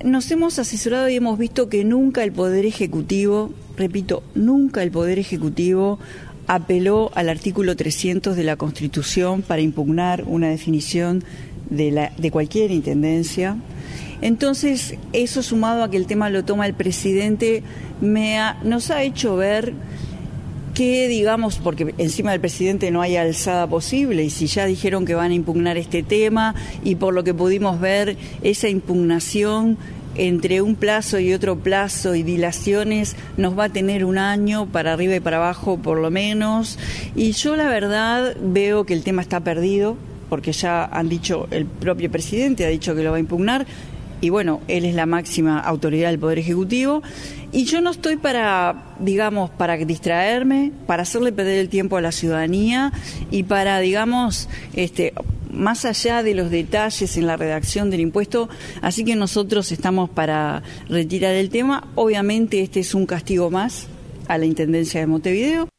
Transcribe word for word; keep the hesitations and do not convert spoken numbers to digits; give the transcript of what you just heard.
nos hemos asesorado y hemos visto que nunca el Poder Ejecutivo, repito, nunca el Poder Ejecutivo apeló al artículo trescientos de la Constitución para impugnar una definición de, la, de cualquier intendencia. Entonces, eso sumado a que el tema lo toma el presidente, me ha, nos ha hecho ver que, digamos, porque encima del presidente no hay alzada posible, y si ya dijeron que van a impugnar este tema, y por lo que pudimos ver, esa impugnación entre un plazo y otro plazo y dilaciones nos va a tener un año para arriba y para abajo por lo menos, y yo la verdad veo que el tema está perdido, porque ya han dicho, el propio presidente ha dicho que lo va a impugnar, y bueno, él es la máxima autoridad del Poder Ejecutivo, y yo no estoy para, digamos, para distraerme, para hacerle perder el tiempo a la ciudadanía y para, digamos, este, más allá de los detalles en la redacción del impuesto, así que nosotros estamos para retirar el tema. Obviamente este es un castigo más a la Intendencia de Montevideo,